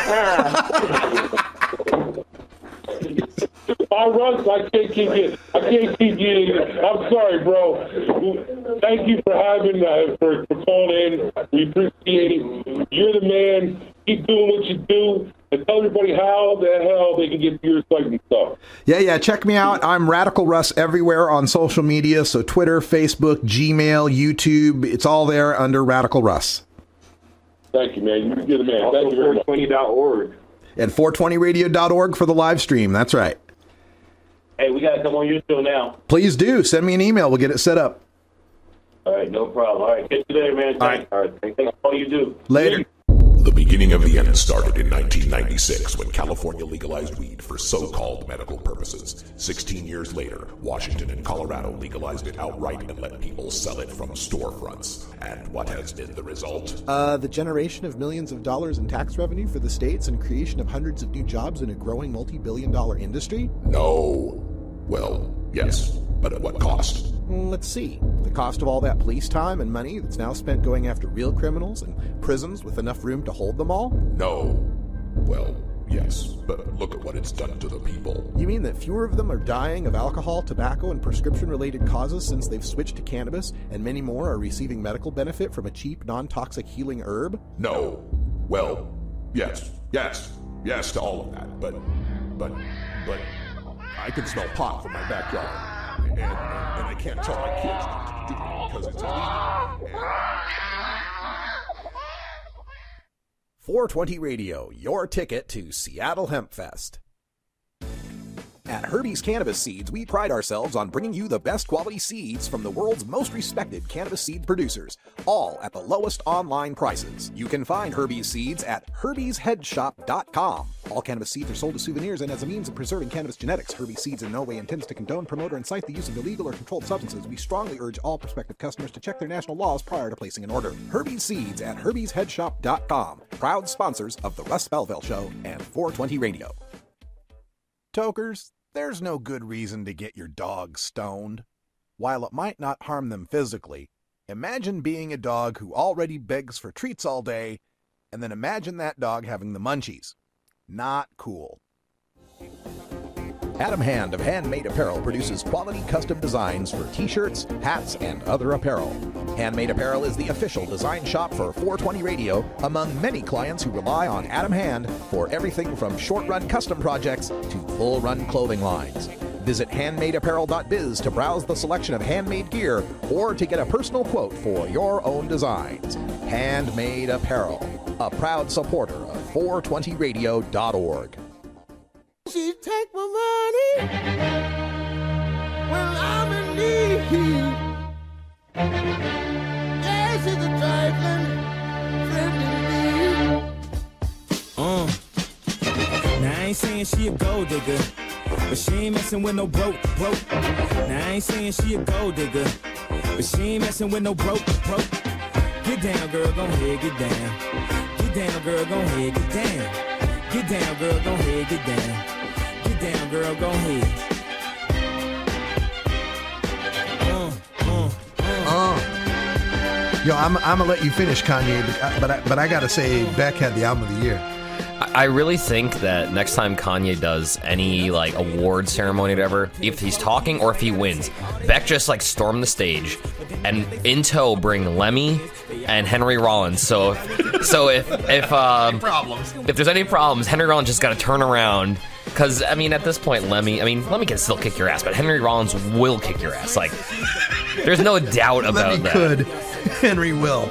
I Russ, I can't keep you. I can't keep you. I'm sorry, bro. Thank you for having uh, for, for calling in. We appreciate it. You're the man. Keep doing what you do, and tell everybody how the hell they can get your site and stuff. Yeah, yeah. Check me out. I'm Radical Russ everywhere on social media. So Twitter, Facebook, Gmail, YouTube. It's all there under Radical Russ. Thank you, man. You're the man. Also, Thank you very much. four twenty dot org. And four twenty radio dot org for the live stream. That's right. Hey, we got to come on your show now. Please do. Send me an email. We'll get it set up. All right, no problem. All right, catch you later, man. Thanks. All right. Thanks for all you do. Later. The beginning of the end started in nineteen ninety-six when California legalized weed for so-called medical purposes. Sixteen years later, Washington and Colorado legalized it outright and let people sell it from storefronts. And what has been the result? Uh, the generation of millions of dollars in tax revenue for the states and creation of hundreds of new jobs in a growing multi-billion dollar industry? No. Well, yes, but at what cost? Let's see. The cost of all that police time and money that's now spent going after real criminals and prisons with enough room to hold them all? No. Well, yes, but look at what it's done to the people. You mean that fewer of them are dying of alcohol, tobacco, and prescription-related causes since they've switched to cannabis, and many more are receiving medical benefit from a cheap, non-toxic healing herb? No. Well, yes, yes, yes to all of that, but, but, but, I can smell pot from my backyard. And, and, and I can't tell my kids not to do it because it's illegal. four twenty Radio, your ticket to Seattle Hemp Fest. At Herbie's Cannabis Seeds, we pride ourselves on bringing you the best quality seeds from the world's most respected cannabis seed producers, all at the lowest online prices. You can find Herbie's Seeds at herbies head shop dot com. All cannabis seeds are sold as souvenirs and as a means of preserving cannabis genetics. Herbie's Seeds in no way intends to condone, promote, or incite the use of illegal or controlled substances. We strongly urge all prospective customers to check their national laws prior to placing an order. Herbie's Seeds at herbies head shop dot com. Proud sponsors of The Russ Belville Show and four twenty Radio. Tokers, there's no good reason to get your dog stoned. While it might not harm them physically, imagine being a dog who already begs for treats all day, and then imagine that dog having the munchies. Not cool. Adam Hand of Handmade Apparel produces quality custom designs for t-shirts, hats, and other apparel. Handmade Apparel is the official design shop for four twenty Radio among many clients who rely on Adam Hand for everything from short-run custom projects to full-run clothing lines. Visit handmade apparel dot biz to browse the selection of handmade gear or to get a personal quote for your own designs. Handmade Apparel, a proud supporter of four twenty radio dot org. She take my money when I'm in need. Yes, it's a trifling friend indeed. Uh. Now I ain't saying she a gold digger, but she ain't messing with no broke, broke. Now I ain't saying she a gold digger, but she ain't messing with no broke, broke. Get down, girl, go ahead, get down. Get down, girl, go ahead, get down. Get down, girl, go ahead, get down. Get down, girl, go ahead. Uh, uh, uh. Yo, I'm, I'm gonna let you finish, Kanye, but I, but I, but I gotta say, Beck had the album of the year. I really think that next time Kanye does any like award ceremony or whatever, if he's talking or if he wins, Beck just like storm the stage and in tow bring Lemmy and Henry Rollins. So if, so if if um, if there's any problems, Henry Rollins just got to turn around. Because, I mean, at this point, Lemmy, I mean, Lemmy can still kick your ass, but Henry Rollins will kick your ass. Like, there's no doubt about Lemmy that. could. Henry will.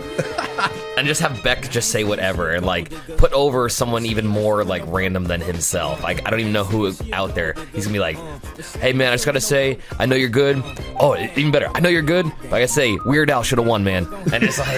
And just have Beck just say whatever and, like, put over someone even more, like, random than himself. Like, I don't even know who out there. He's gonna be like, hey, man, I just gotta say, I know you're good. Oh, even better, I know you're good. Like I say, Weird Al should have won, man. And it's like...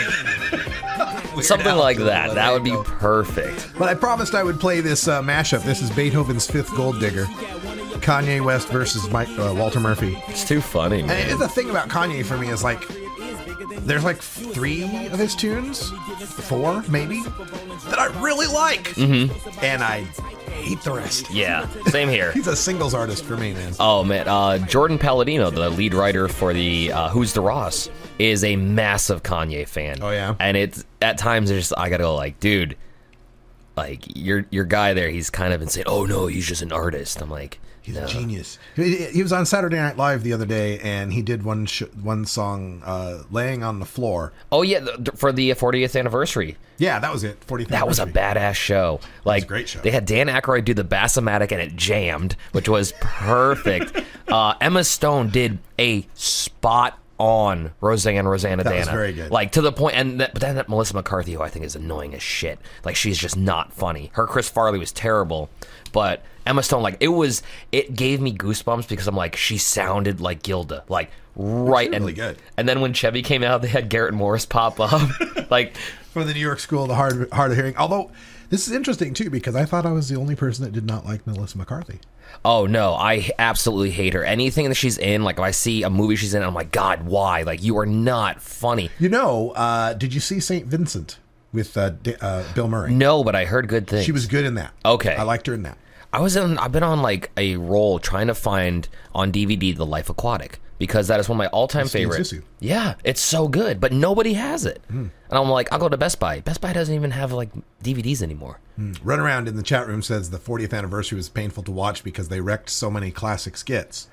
something Al like that. That would be perfect. But I promised I would play this uh, mashup. This is Beethoven's Fifth Gold Digger. Kanye West versus Mike, uh, Walter Murphy. It's too funny, man. And the thing about Kanye for me is like, there's like three of his tunes, four maybe, that I really like. Mm-hmm. And I hate the rest. Yeah, same here. He's a singles artist for me, man. Oh, man. Uh, Jordan Palladino, the lead writer for the uh, Who's the Ross, is a massive Kanye fan. Oh, yeah? And it's at times, it's just, I gotta go like, dude, like, your your guy there, he's kind of been saying, oh, no, he's just an artist. I'm like, He's no. a genius. He, he was on Saturday Night Live the other day, and he did one sh- one song, uh, "Laying on the Floor." Oh yeah, the, for the fortieth anniversary. Yeah, that was it. fortieth That was a badass show. Like, a great show. They had Dan Aykroyd do the Bassomatic, and it jammed, which was perfect. uh, Emma Stone did a spot on Roseanne Rosanna That Dana. was very good. Like, to the point, and that, but then that Melissa McCarthy, who I think is annoying as shit. Like, she's just not funny. Her Chris Farley was terrible, but Emma Stone, like, it was, it gave me goosebumps because I'm like, she sounded like Gilda. Like, right. Really and, good. And then when Chevy came out, they had Garrett Morris pop up. Like, from the New York School of the Hard, hard of Hearing. Although, this is interesting, too, because I thought I was the only person that did not like Melissa McCarthy. Oh, no, I absolutely hate her. Anything that she's in, like, if I see a movie she's in, I'm like, God, why? Like, you are not funny. You know, uh, did you see Saint Vincent with uh, D- uh, Bill Murray? No, but I heard good things. She was good in that. Okay. I liked her in that. I was in, I've been on, like, a roll trying to find on D V D The Life Aquatic, because that is one of my all-time Steve favorites. Zissou. Yeah, it's so good, but nobody has it. Mm. And I'm like, I'll go to Best Buy. Best Buy doesn't even have, like, D V Ds anymore. Mm. Run Around in the chat room says the fortieth anniversary was painful to watch because they wrecked so many classic skits.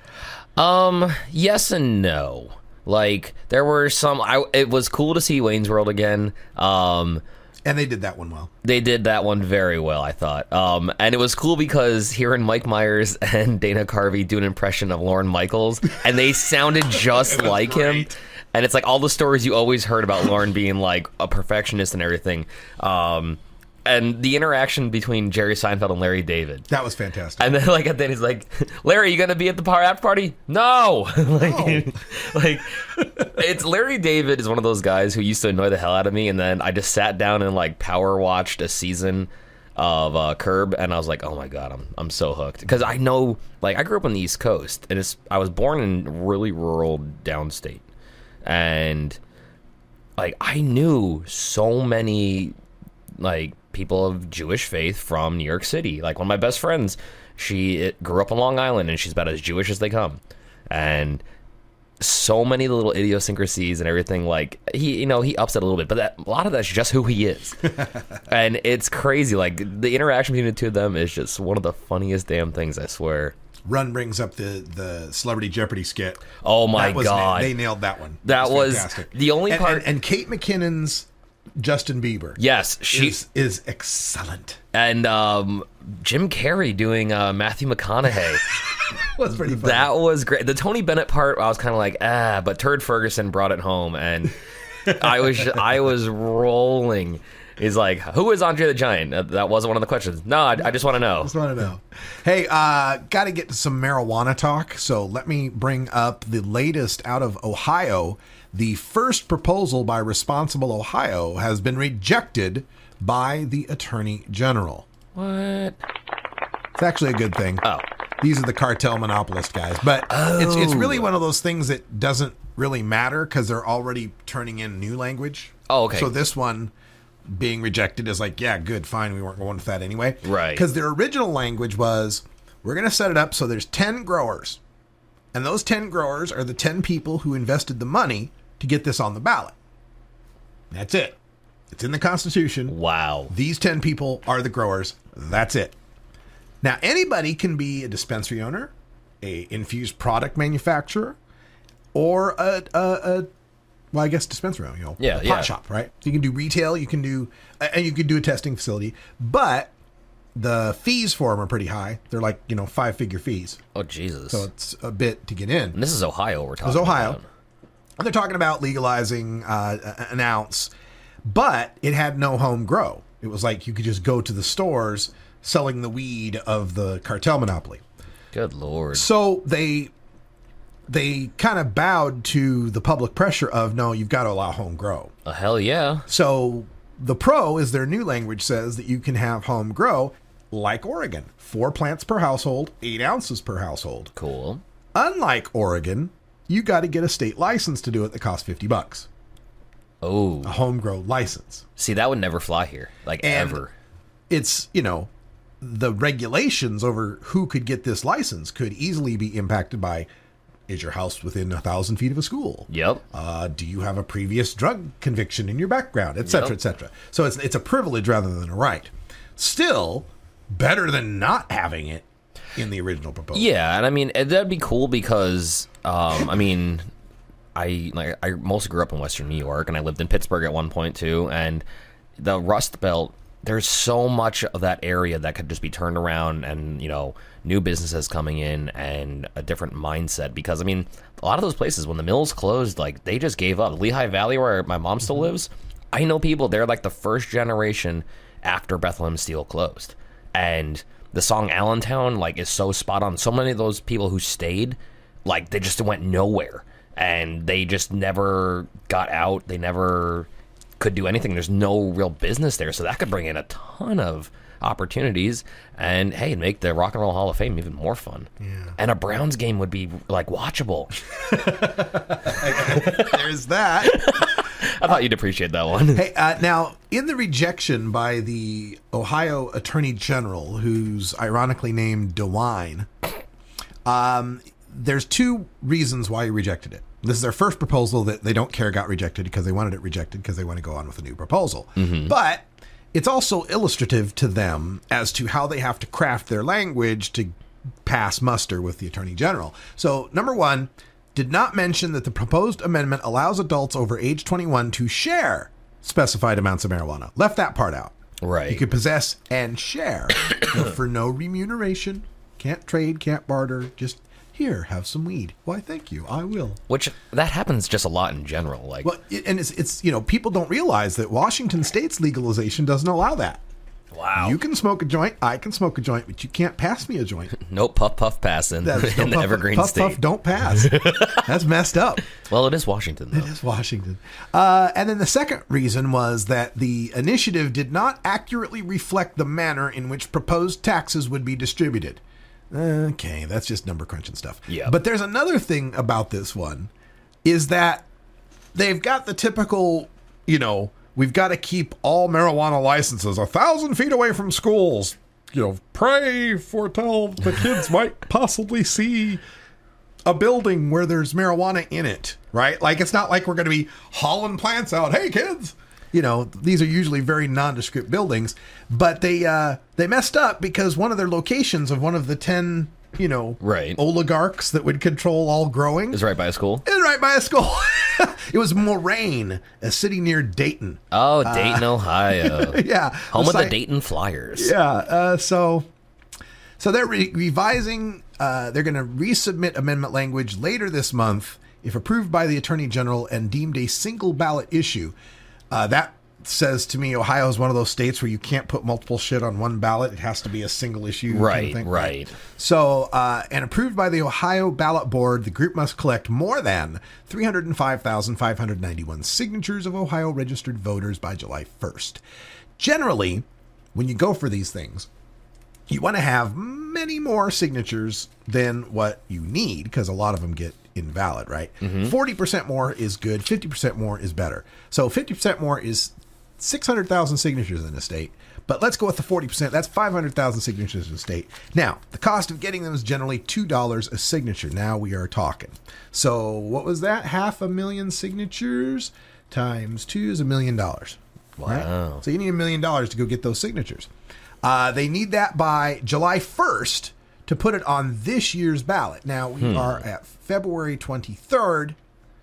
Um, yes and no. Like, there were some, I, it was cool to see Wayne's World again. Um... And they did that one well. They did that one very well, I thought. Um, and it was cool because hearing Mike Myers and Dana Carvey do an impression of Lorne Michaels, and they sounded just like great. him. And it's like all the stories you always heard about Lorne being like a perfectionist and everything. Um, and the interaction between Jerry Seinfeld and Larry David. That was fantastic. And then, like, at the end, he's like, Larry, you going to be at the par- after party? No! like, No. like, it's Larry David is one of those guys who used to annoy the hell out of me, and then I just sat down and, like, power watched a season of uh, Curb, and I was like, oh my God, I'm I'm so hooked. Because I know, like, I grew up on the East Coast, and it's I was born in really rural downstate. And, like, I knew so many, like, people of Jewish faith from New York City. Like, one of my best friends, she it, grew up on Long Island, and she's about as Jewish as they come. And so many little idiosyncrasies and everything. Like, he, you know, he ups it a little bit, but that, a lot of that's just who he is. And it's crazy. Like, the interaction between the two of them is just one of the funniest damn things, I swear. Run brings up the, the Celebrity Jeopardy skit. Oh my That was- God. They nailed that one. That was fantastic. the only And- part. And, and Kate McKinnon's Justin Bieber. Yes, she is, is excellent. And um, Jim Carrey doing uh, Matthew McConaughey. was pretty funny. That was great. The Tony Bennett part, I was kind of like, ah, but Turd Ferguson brought it home, and I was I was rolling. He's like, who is Andre the Giant? Uh, that wasn't one of the questions. No, I, I just want to know. Just want to know. Hey, uh, got to get to some marijuana talk. So let me bring up the latest out of Ohio. The first proposal by Responsible Ohio has been rejected by the Attorney General. What? It's actually a good thing. Oh. These are the cartel monopolist guys. But oh. it's it's really one of those things that doesn't really matter because they're already turning in new language. Oh, okay. So this one being rejected is like, yeah, good, fine. We weren't going with that anyway. Right. Because their original language was, we're going to set it up so there's ten growers. And those ten growers are the ten people who invested the money to get this on the ballot. That's it. It's in the Constitution. Wow. These ten people are the growers. That's it. Now, anybody can be a dispensary owner, a infused product manufacturer, or a, a, a well, I guess dispensary owner, you know, yeah, a pot yeah. shop, right? So you can do retail, you can do, and you can do a testing facility, but the fees for them are pretty high. They're like, you know, five-figure fees. Oh, Jesus. So it's a bit to get in. And this is Ohio we're talking It was Ohio. about. And they're talking about legalizing uh, an ounce, but it had no home grow. It was like you could just go to the stores selling the weed of the cartel monopoly. Good Lord. So they they kind of bowed to the public pressure of, no, you've got to allow home grow. Uh, hell yeah. So the pro is their new language says that you can have home grow like Oregon. Four plants per household, eight ounces per household. Cool. Unlike Oregon, you got to get a state license to do it that costs fifty bucks. Oh. A home grow license. See, that would never fly here. Like, And ever. It's, you know, the regulations over who could get this license could easily be impacted by, is your house within a thousand feet of a school? Yep. Uh, do you have a previous drug conviction in your background, et cetera, Yep. et cetera? So it's it's a privilege rather than a right. Still, better than not having it in the original proposal. Yeah, and I mean, that'd be cool because, um, I mean, I like I mostly grew up in Western New York, and I lived in Pittsburgh at one point too, and the Rust Belt, there's so much of that area that could just be turned around and, you know, new businesses coming in and a different mindset. Because, I mean, a lot of those places, when the mills closed, like, they just gave up. Lehigh Valley, where my mom still lives, I know people, they're like the first generation after Bethlehem Steel closed. And the song Allentown, like, is so spot on. So many of those people who stayed, like, they just went nowhere. And they just never got out. They never could do anything. There's no real business there, so that could bring in a ton of opportunities and, hey, make the Rock and Roll Hall of Fame even more fun. Yeah. And a Browns game would be like watchable. There's that. I thought you'd appreciate that one. Hey, uh, now, in the rejection by the Ohio Attorney General, who's ironically named DeWine, um, there's two reasons why he rejected it. This is their first proposal that they don't care got rejected because they wanted it rejected because they want to go on with a new proposal. Mm-hmm. But it's also illustrative to them as to how they have to craft their language to pass muster with the Attorney General. So, number one, did not mention that the proposed amendment allows adults over age twenty-one to share specified amounts of marijuana. Left that part out. Right. You could possess and share but for no remuneration. Can't trade, can't barter, just here, have some weed. Why, thank you. I will. Which, that happens just a lot in general. Like, Well, it, and it's, it's, you know, people don't realize that Washington State's legalization doesn't allow that. Wow. You can smoke a joint, I can smoke a joint, but you can't pass me a joint. no puff puff passing That's in no the puff, Evergreen puff, State. Puff, don't pass. That's messed up. Well, it is Washington, though. It is Washington. Uh, and then the second reason was that the initiative did not accurately reflect the manner in which proposed taxes would be distributed. Okay, that's just number crunching stuff. Yeah. But there's another thing about this one, is that they've got the typical, you know, we've got to keep all marijuana licenses a thousand feet away from schools. You know, pray foretell the kids might possibly see a building where there's marijuana in it, right? Like, it's not like we're going to be hauling plants out. Hey, kids. You know, these are usually very nondescript buildings, but they uh, they messed up because one of their locations of one of the ten, you know, right. oligarchs that would control all growing is right by a school. Is right by a school. It was Moraine, a city near Dayton. Oh, Dayton, uh, Ohio. Yeah, home of site, the Dayton Flyers. Yeah. Uh, so, so they're re- revising. Uh, they're going to resubmit amendment language later this month, if approved by the Attorney General and deemed a single ballot issue. Uh, that says to me, Ohio is one of those states where you can't put multiple shit on one ballot. It has to be a single issue. kind of Right, thing. right. So, uh, and approved by the Ohio Ballot Board, the group must collect more than three hundred five thousand five hundred ninety-one signatures of Ohio registered voters by July first. Generally, when you go for these things, you want to have many more signatures than what you need, because a lot of them get invalid, right? Mhm. forty percent more is good, fifty percent more is better. So fifty percent more is six hundred thousand signatures in a state. But let's go with the forty percent. That's five hundred thousand signatures in a state. Now, the cost of getting them is generally two dollars a signature. Now we are talking. So what was that? Half a million signatures times two is a million dollars. Wow. So you need a million dollars to go get those signatures. Uh, they need that by July first to put it on this year's ballot. Now, we Hmm. are at February twenty-third.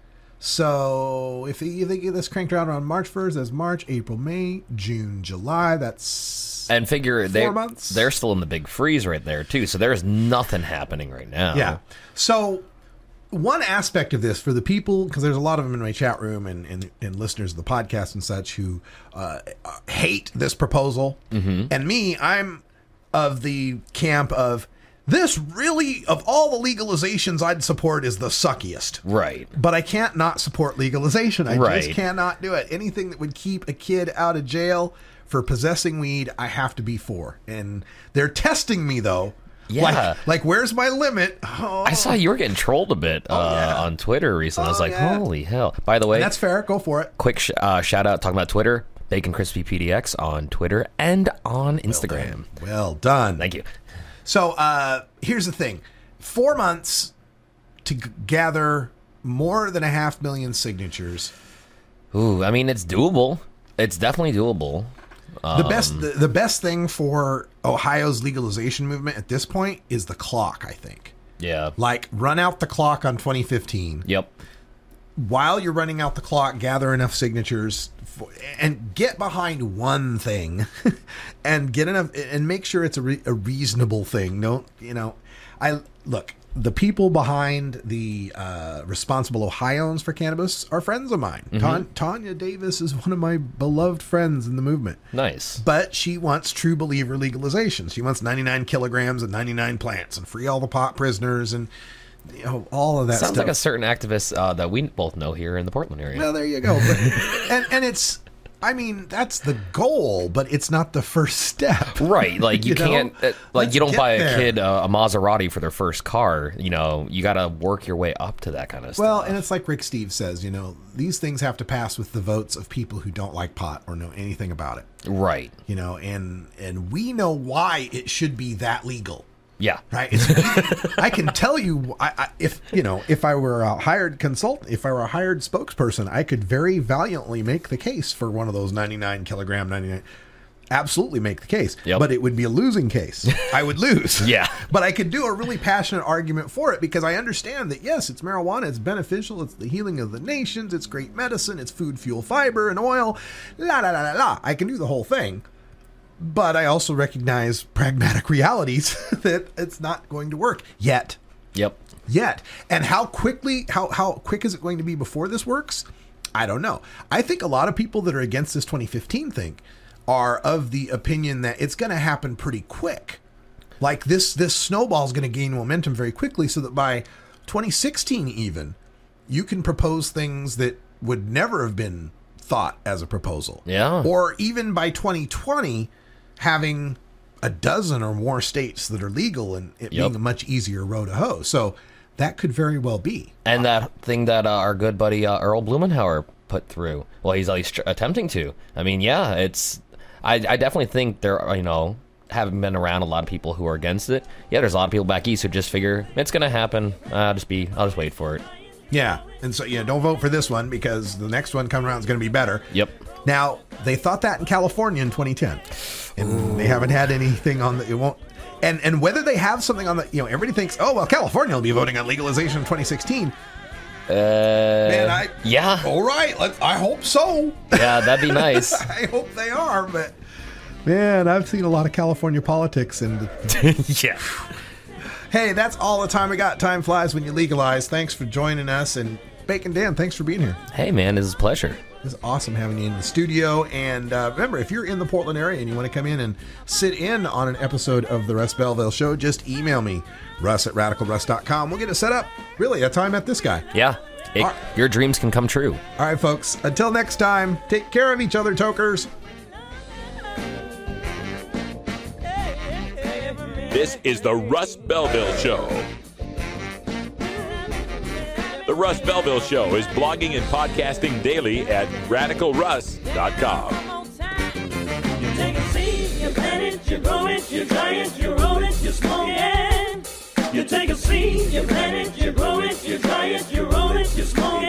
So if they, if they get this cranked around on March first, that's March, April, May, June, July. That's And figure they four months. they're still in the big freeze right there too. So there's nothing happening right now. Yeah. So one aspect of this for the people, because there's a lot of them in my chat room and, and, and listeners of the podcast and such who uh, hate this proposal. Mhm. And me, I'm of the camp of this really, of all the legalizations I'd support, is the suckiest. Right. But I can't not support legalization. I Right. just cannot do it. Anything that would keep a kid out of jail for possessing weed, I have to be for. And they're testing me, though. Yeah. Like, like where's my limit? Oh. I saw you were getting trolled a bit uh, on Twitter recently. I was like, yeah. holy hell. By the way, And that's fair. Go for it. quick sh- uh, shout out talking about Twitter. Bacon Crispy P D X on Twitter and on Instagram. Well done. Thank you. So uh, here's the thing. Four months to g- gather more than a half million signatures. Ooh, I mean, it's doable. It's definitely doable. The best Um, the, the best thing for Ohio's legalization movement at this point is the clock, I think. Yeah. Like, run out the clock on twenty fifteen. Yep. While you're running out the clock, gather enough signatures for, and get behind one thing and get enough and make sure it's a, re, a reasonable thing. Don't, you know, I look, the people behind the uh, Responsible Ohioans for Cannabis are friends of mine. Mhm. Tan- Tanya Davis is one of my beloved friends in the movement. Nice. But she wants true believer legalization. She wants ninety-nine kilograms and ninety-nine plants and free all the pot prisoners and, you know, all of that Sounds stuff. like a certain activist uh, that we both know here in the Portland area. Well, there you go. But, and and it's, I mean, that's the goal, but it's not the first step. Right, like you, You know? can't, uh, like Let's you don't get buy a there. kid uh, a Maserati for their first car. You know, you got to work your way up to that kind of stuff. Well, and it's like Rick Steve says, you know, these things have to pass with the votes of people who don't like pot or know anything about it. Right. You know, and and we know why it should be that legal. Yeah. Right. It's, I can tell you, I, I, if you know, if I were a hired consultant, if I were a hired spokesperson, I could very valiantly make the case for one of those ninety-nine kilogram, ninety-nine. Absolutely make the case, Yep. but it would be a losing case. I would lose. Yeah. But I could do a really passionate argument for it because I understand that, yes, it's marijuana, it's beneficial, it's the healing of the nations, it's great medicine, it's food, fuel, fiber, and oil, la la la la la. I can do the whole thing. But I also recognize pragmatic realities that it's not going to work yet. Yep. Yet. And how quickly, how, how quick is it going to be before this works? I don't know. I think a lot of people that are against this twenty fifteen thing are of the opinion that it's going to happen pretty quick. Like this, this snowball is going to gain momentum very quickly so that by twenty sixteen even, you can propose things that would never have been thought as a proposal. Yeah. Or even by twenty twenty, having a dozen or more states that are legal and it Yep. being a much easier road to hoe. So that could very well be. And that thing that uh, our good buddy uh, Earl Blumenauer put through, well, he's at least tr- attempting to. I mean, yeah, it's. I, I definitely think there are, you know, having been around a lot of people who are against it. Yeah, there's a lot of people back east who just figure it's gonna happen. I'll just be, I'll just wait for it. Yeah. And so, yeah, don't vote for this one because the next one coming around is going to be better. Yep. Now, they thought that in California in twenty ten, and Ooh. They haven't had anything on the, it won't, and, and whether they have something on the, you know, everybody thinks, oh, well, California will be voting on legalization in twenty sixteen. Uh, Man, I, yeah. All right. Let's, I hope so. Yeah, that'd be nice. I hope they are, but man, I've seen a lot of California politics and yeah. Hey, that's all the time we got. Time flies when you legalize. Thanks for joining us, and Bacon Dan, thanks for being here. Hey, man, this is a pleasure. It's awesome having you in the studio. And uh, remember, if you're in the Portland area and you want to come in and sit in on an episode of the Russ Belville Show, just email me, russ at radical russ dot com. We'll get it set up. Really, that's how I met this guy. Yeah. It, right. Your dreams can come true. All right, folks. Until next time, take care of each other, tokers. This is the Russ Belville Show. The Russ Belville Show is blogging and podcasting daily at radical russ dot com. You take a seed, you plant it, you grow it, you dry it, you roll it, you smoke it. You take a seed, you plant it, you grow it, you dry it, you roll it, you smoke it.